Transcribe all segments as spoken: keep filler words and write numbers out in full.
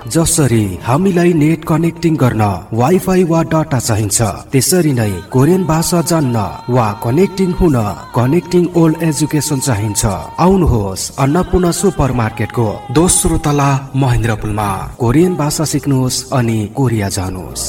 जसरी हामीलाई net connecting गर्न वाइफाई वा डाटा चाहिन्छ, त्यसरी नै कोरियन भाषा जान्न वा कनेक्टिङ हुन कनेक्टिङ ओल्ड एजुकेसन चाहिन्छ। आउनुहोस् अन्नपूर्ण सुपर मार्केटको दोस्रो तला महेन्द्रपुलमा कोरियन भाषा सिक्नुहोस् अनि कोरिया जानुहोस्।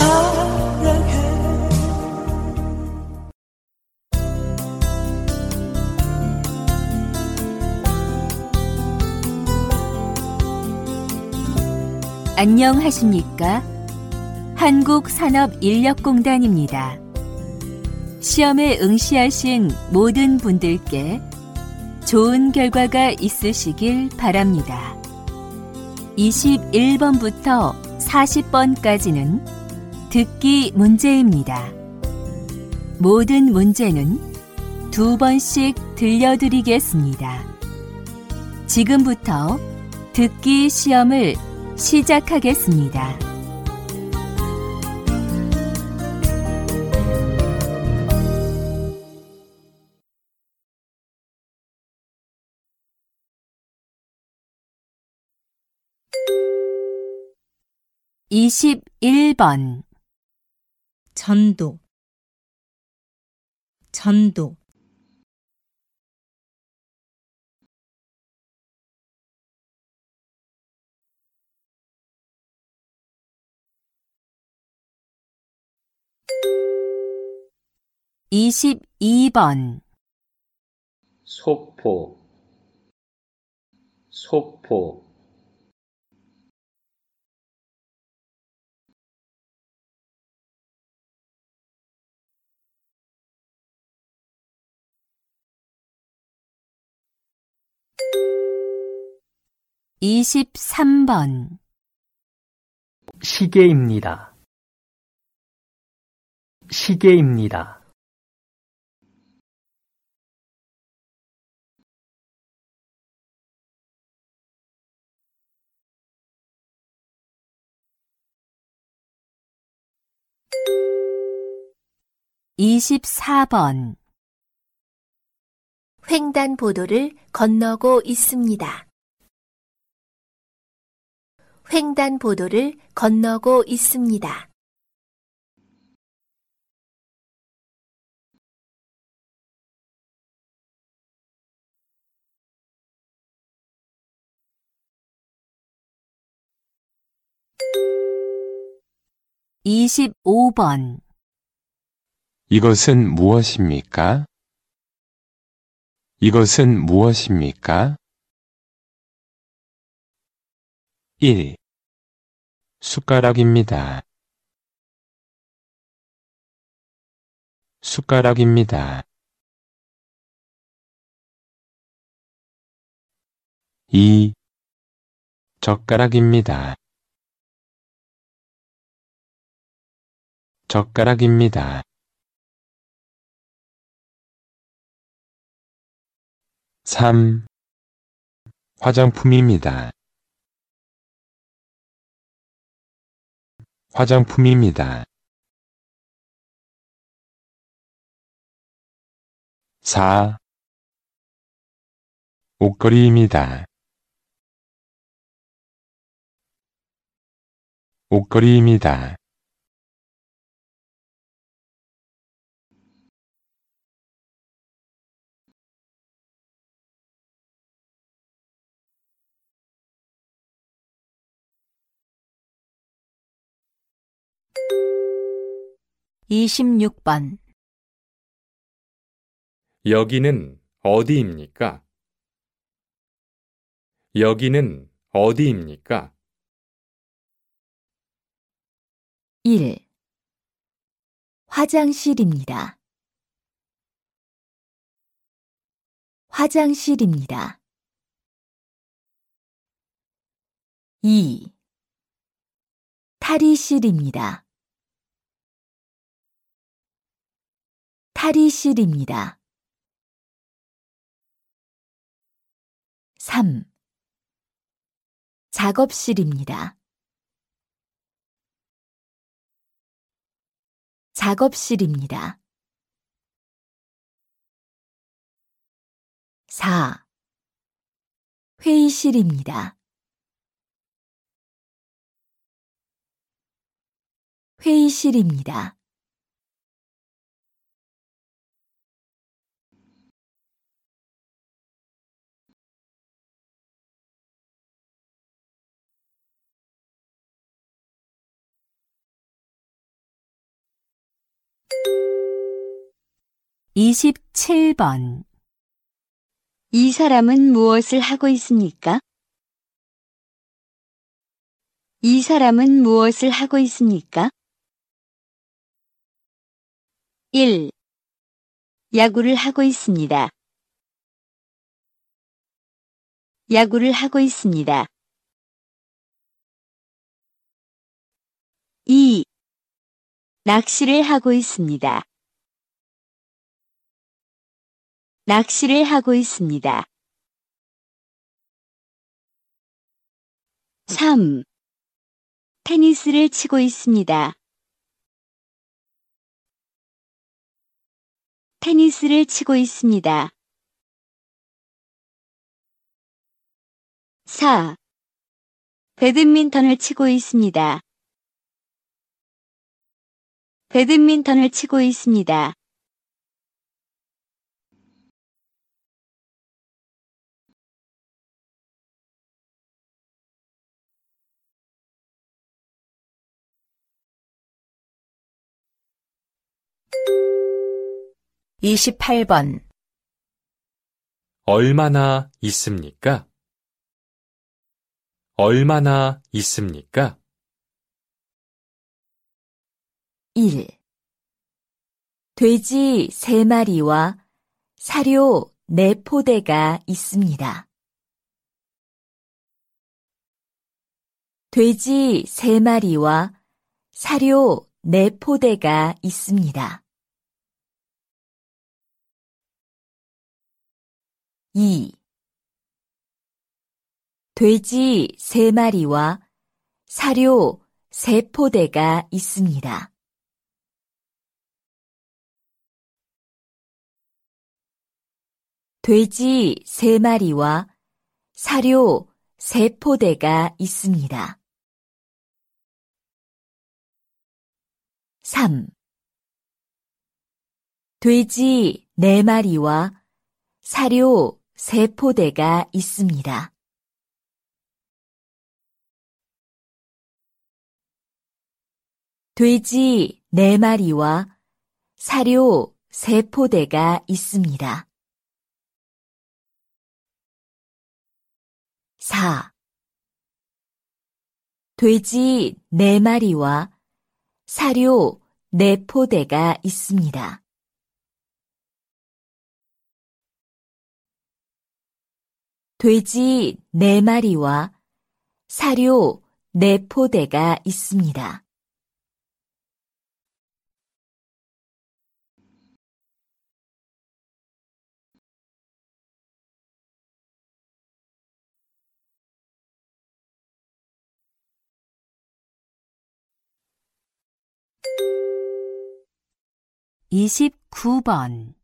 안녕하십니까? 한국산업인력공단입니다. 시험에 응시하신 모든 분들께 좋은 결과가 있으시길 바랍니다. 이십일 번부터 사십 번까지는 듣기 문제입니다. 모든 문제는 두 번씩 들려드리겠습니다. 지금부터 듣기 시험을 시작하겠습니다. 이십일 번 전도 전도 이십이 번 소포 소포 이십삼 번 시계입니다. 시계입니다. 이십사 번 횡단보도를 건너고 있습니다. 횡단보도를 건너고 있습니다. 이십오 번 이것은 무엇입니까? 이것은 무엇입니까? 일. 숟가락입니다. 숟가락입니다. 이. 젓가락입니다. 젓가락입니다. 삼. 화장품입니다. 화장품입니다. 사. 옷걸이입니다. 옷걸이입니다. 이십육 번 여기는 어디입니까? 여기는 어디입니까? 일. 화장실입니다. 화장실입니다. 이. 탈의실입니다. 탈의실입니다. 삼. 작업실입니다. 작업실입니다. 사. 회의실입니다. 회의실입니다. 이십칠 번. 이 사람은 무엇을 하고 있습니까? 이 사람은 무엇을 하고 있습니까? 일. 야구를 하고 있습니다. 야구를 하고 있습니다. 이. 낚시를 하고 있습니다. 낚시를 하고 있습니다. 삼. 테니스를 치고 있습니다. 테니스를 치고 있습니다. 사. 배드민턴을 치고 있습니다. 배드민턴을 치고 있습니다. 이십팔 번. 얼마나 있습니까? 얼마나 있습니까? 일. 돼지 세 마리와 사료 네 포대가 있습니다. 돼지 세 마리와 사료 네 포대가 있습니다. 이. 돼지 세 마리와 사료 세 포대가 있습니다. 돼지 세 마리와 사료 세 포대가 있습니다. 삼. 돼지 네 마리와 사료 세 포대가 있습니다. 돼지 네 마리와 사료 세 포대가 있습니다. 사. 돼지 네 마리와 사료 네 포대가 있습니다. 돼지 네 마리와 사료 네 포대가 있습니다. 이십구 번.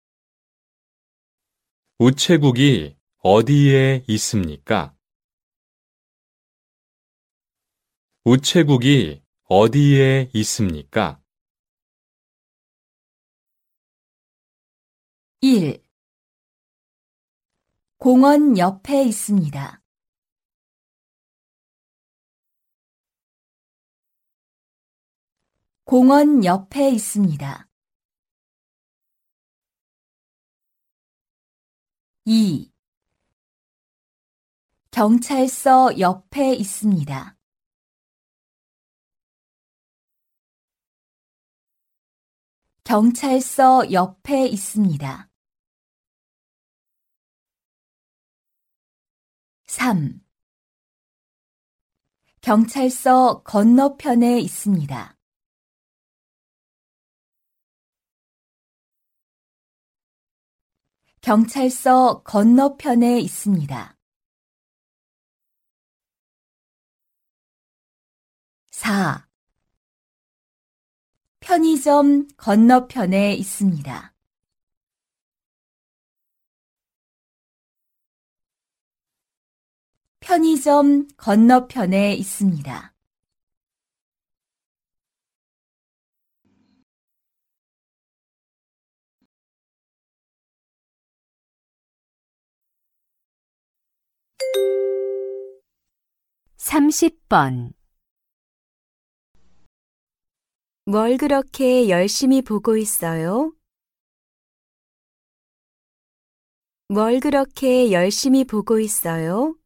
우체국이 어디에 있습니까? 우체국이 어디에 있습니까? 일. 공원 옆에 있습니다. 공원 옆에 있습니다. 이. 경찰서 옆에 있습니다. 경찰서 옆에 있습니다. 삼. 경찰서 건너편에 있습니다. 경찰서 건너편에 있습니다. 사. 편의점 건너편에 있습니다. 편의점 건너편에 있습니다. 삼십 번. 뭘 그렇게 열심히 보고 있어요? 뭘 그렇게 열심히 보고 있어요?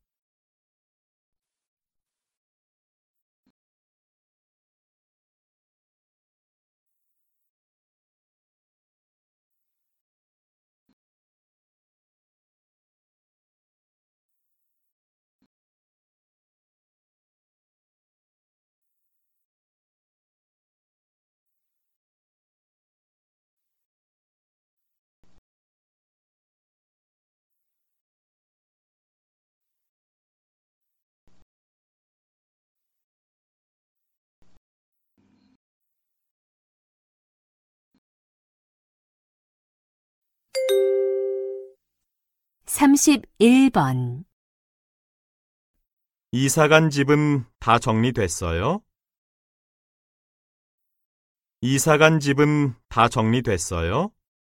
삼십일 번. 이사 간 집은 다 정리됐어요? 이사 간 집은 다 정리됐어요?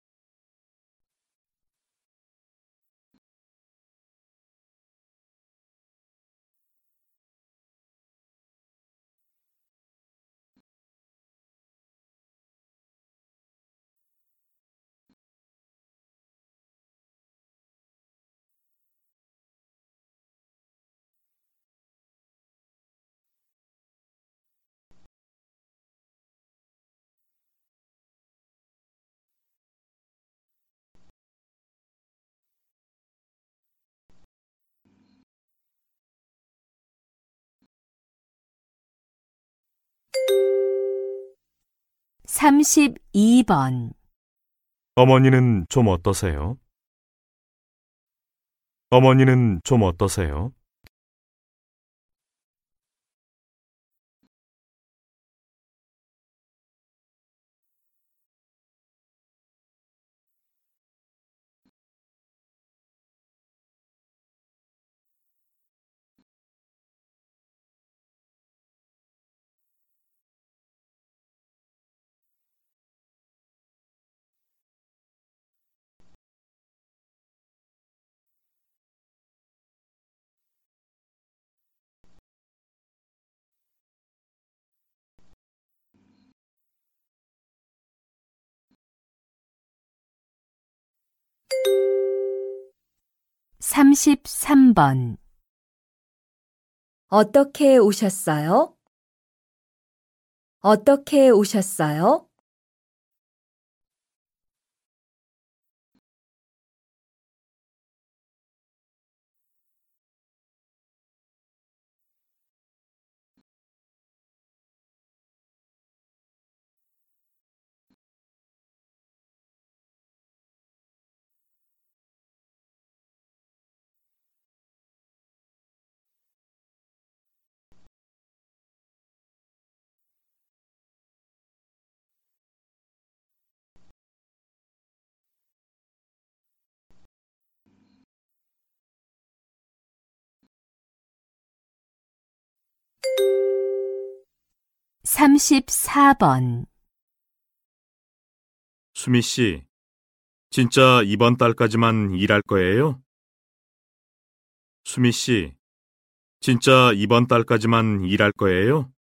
삼십이 번. 어머니는 좀 어떠세요? 어머니는 좀 어떠세요? 삼십삼 번. 어떻게 오셨어요? 어떻게 오셨어요? 삼십사 번. 수미 씨, 진짜 이번 달까지만 일할 거예요? 수미 씨, 진짜 이번 달까지만 일할 거예요?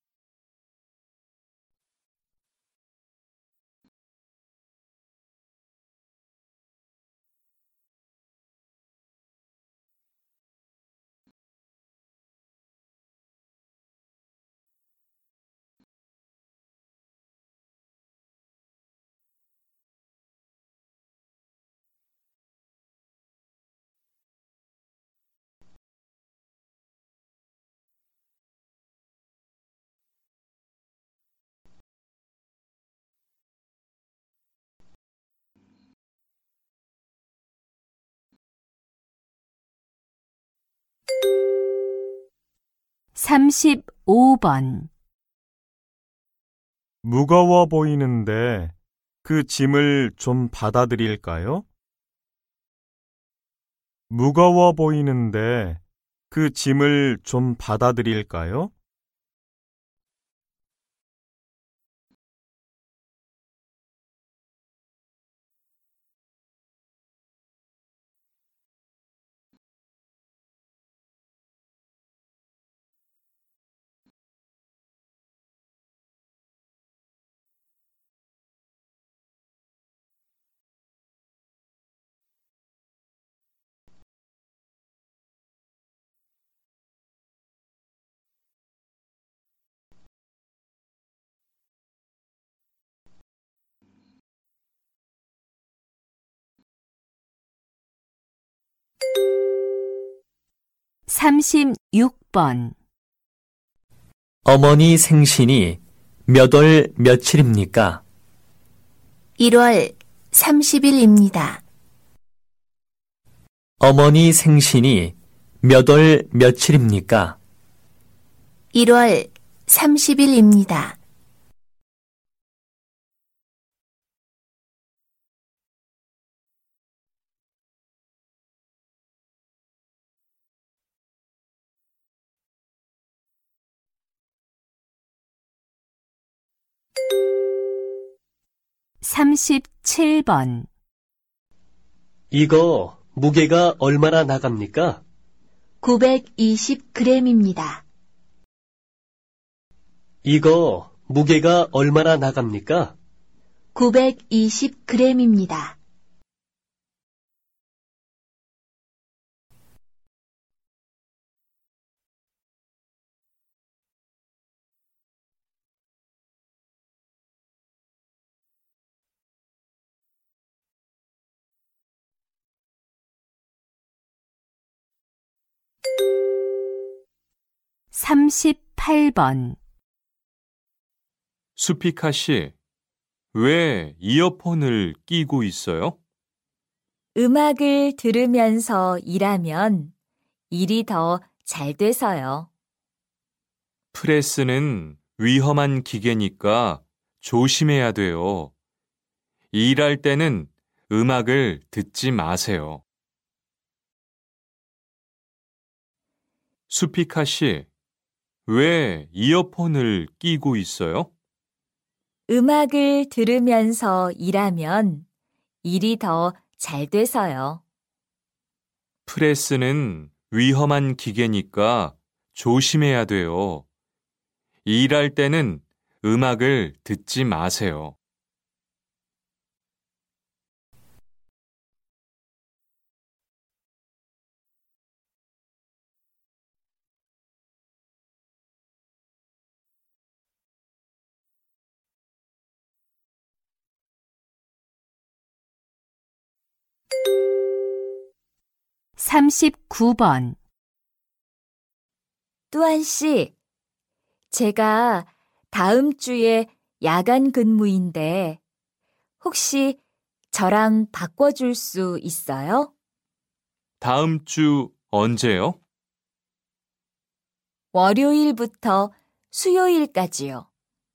삼십오 번. 무거워 보이는데 그 짐을 좀 받아드릴까요? 무거워 보이는데 그 짐을 좀 받아드릴까요? 삼십육 번. 어머니 생신이 몇 월 며칠입니까? 일월 삼십일입니다. 어머니 생신이 몇 월 며칠입니까? 일월 삼십일입니다. 삼십칠 번. 이거 무게가 얼마나 나갑니까? 구백이십 그램입니다. 이거 무게가 얼마나 나갑니까? 구백이십 그램입니다. 삼십팔 번. 수피카 씨, 왜 이어폰을 끼고 있어요? 음악을 들으면서 일하면 일이 더 잘 돼서요. 프레스는 위험한 기계니까 조심해야 돼요. 일할 때는 음악을 듣지 마세요. 수피카 씨, 왜 이어폰을 끼고 있어요? 음악을 들으면서 일하면 일이 더 잘 돼서요. 프레스는 위험한 기계니까 조심해야 돼요. 일할 때는 음악을 듣지 마세요. 삼십구 번. 뚜한 씨, 제가 다음 주에 야간 근무인데 혹시 저랑 바꿔줄 수 있어요? 다음 주 언제요? 월요일부터 수요일까지요.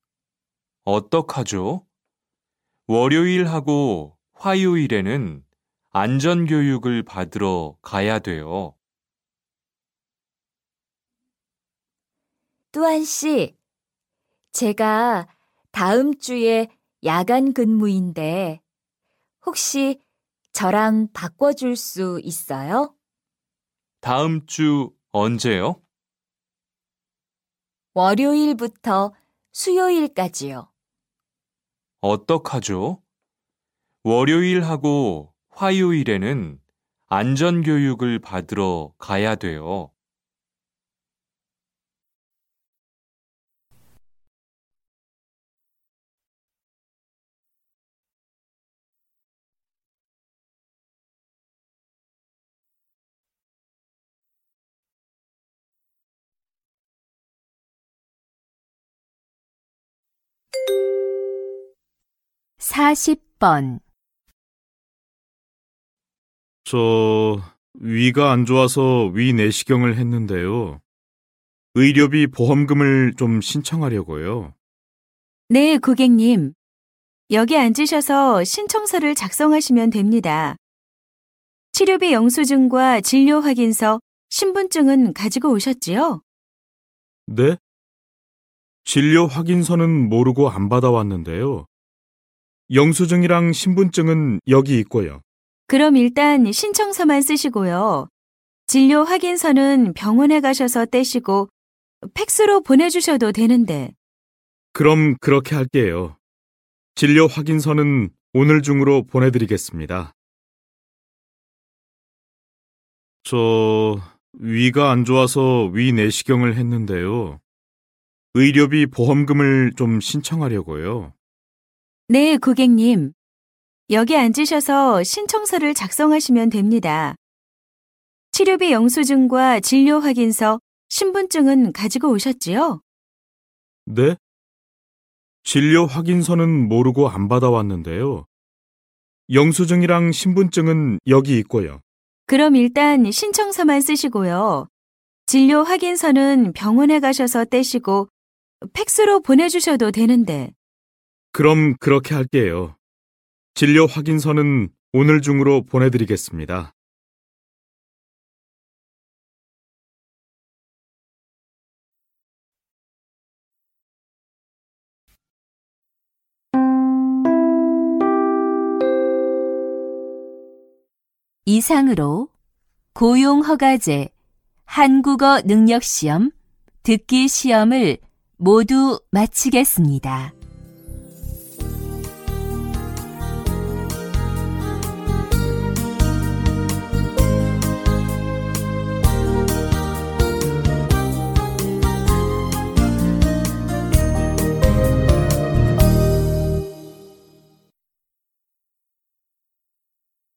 어떡하죠? 월요일하고 화요일에는 안전교육을 받으러 가야 돼요. 뚜한 씨, 제가 다음 주에 야간 근무인데 혹시 저랑 바꿔줄 수 있어요? 다음 주 언제요? 월요일부터 수요일까지요. 어떡하죠? 월요일하고 화요일에는 안전교육을 받으러 가야 돼요. 사십 번. 저 위가 안 좋아서 위 내시경을 했는데요. 의료비 보험금을 좀 신청하려고요. 네, 고객님. 여기 앉으셔서 신청서를 작성하시면 됩니다. 치료비 영수증과 진료 확인서, 신분증은 가지고 오셨지요? 네? 진료 확인서는 모르고 안 받아왔는데요. 영수증이랑 신분증은 여기 있고요. 그럼 일단 신청서만 쓰시고요. 진료 확인서는 병원에 가셔서 떼시고 팩스로 보내주셔도 되는데. 그럼 그렇게 할게요. 진료 확인서는 오늘 중으로 보내드리겠습니다. 저 위가 안 좋아서 위 내시경을 했는데요. 의료비 보험금을 좀 신청하려고요. 네, 고객님. 여기 앉으셔서 신청서를 작성하시면 됩니다. 치료비 영수증과 진료 확인서, 신분증은 가지고 오셨지요? 네? 진료 확인서는 모르고 안 받아왔는데요. 영수증이랑 신분증은 여기 있고요. 그럼 일단 신청서만 쓰시고요. 진료 확인서는 병원에 가셔서 떼시고 팩스로 보내주셔도 되는데. 그럼 그렇게 할게요. 진료 확인서는 오늘 중으로 보내드리겠습니다. 이상으로 고용허가제, 한국어 능력시험, 듣기 시험을 모두 마치겠습니다.